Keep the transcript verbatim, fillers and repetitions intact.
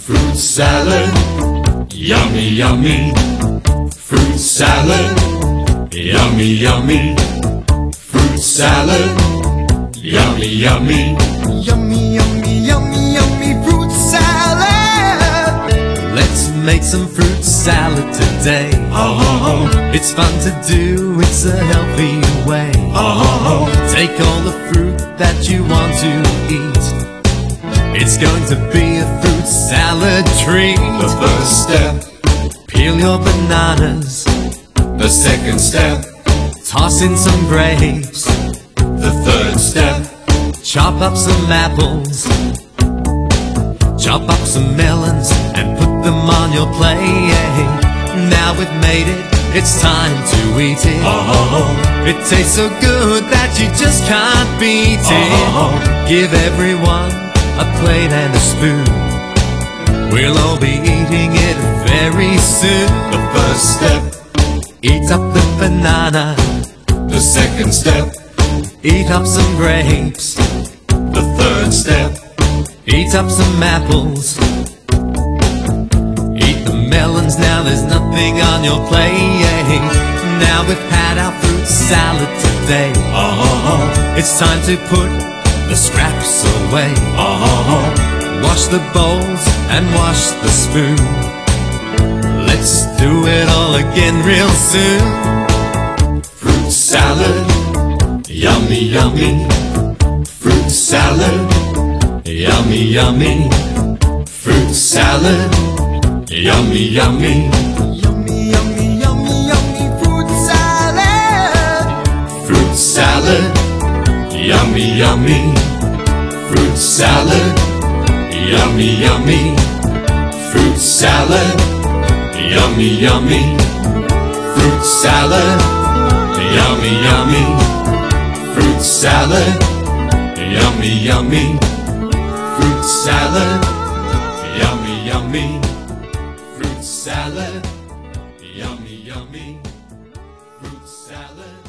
Fruit salad, yummy, yummy. Fruit salad, yummy, yummy. Fruit salad, yummy, yummy. Yummy, yummy, yummy, yummy fruit salad. Let's make some fruit salad today. Oh, It's fun to do, it's a healthy way. oh, Take all the fruit that you want to eat. It's going to be a fruit salad treat. the first step, Peel your bananas, the second step, toss in some grapes, the third step, chop up some apples, chop up some melons and put them on your plate. Now we've made it, it's time to eat it. oh, It tastes so good that you just can't beat it. Oh. Give everyone a plate and a spoon. We'll all be eating it very soon. the first step, Eat up the banana, the second step, eat up some grapes, the third step, eat up some apples, eat the melons. Now there's nothing on your plate. Now we've had our fruit salad today. oh, It's time to put the scraps away. oh, Wash the bowls and wash the spoon. Let's do it all again real soon. fruit salad, yummy, yummy. Fruit salad, yummy, yummy. Fruit salad, yummy, yummy. Yummy, yummy, yummy, yummy fruit salad. Fruit salad, yummy, yummy. Fruit salad, yummy, yummy. Fruit salad, yummy, yummy. Fruit salad, yummy, yummy. Fruit salad, yummy, yummy. Fruit salad, yummy, yummy. Fruit salad, yummy, yummy. Fruit salad.